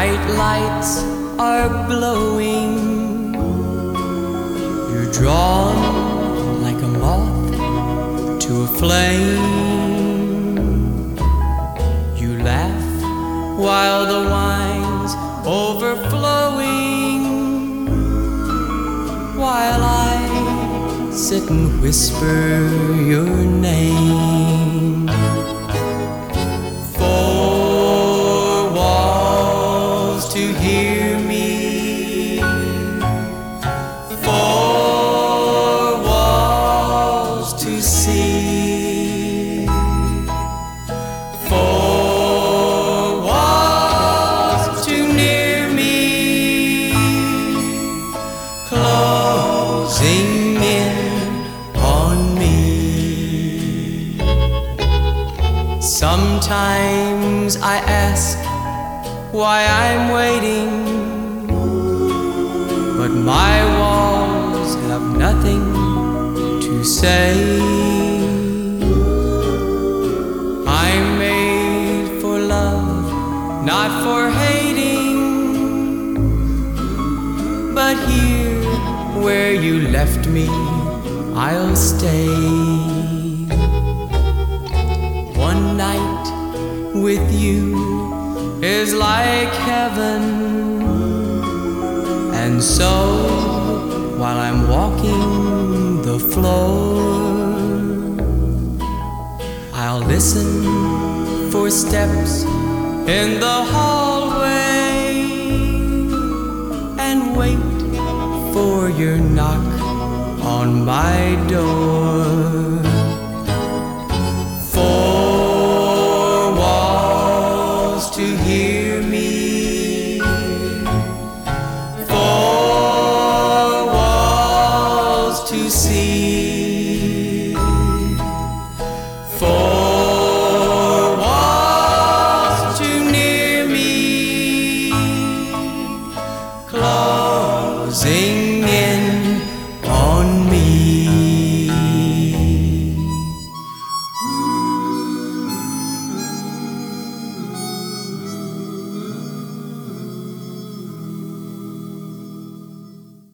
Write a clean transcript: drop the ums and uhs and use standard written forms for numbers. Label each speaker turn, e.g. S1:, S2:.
S1: night lights are glowing. You're drawn like a moth to a flame. You laugh while the wine's overflowing, while I sit and whisper your name. Four walls to hear me, four walls to see, four walls too near me, closing in on me. Sometimes I ask why I'm waiting, but my walls have nothing to say. I'm made for love, not for hating, but here where you left me, I'll stay. One night with you is like heaven, and so while I'm walking the floor, I'll listen for steps in the hallway and wait for your knock on my door.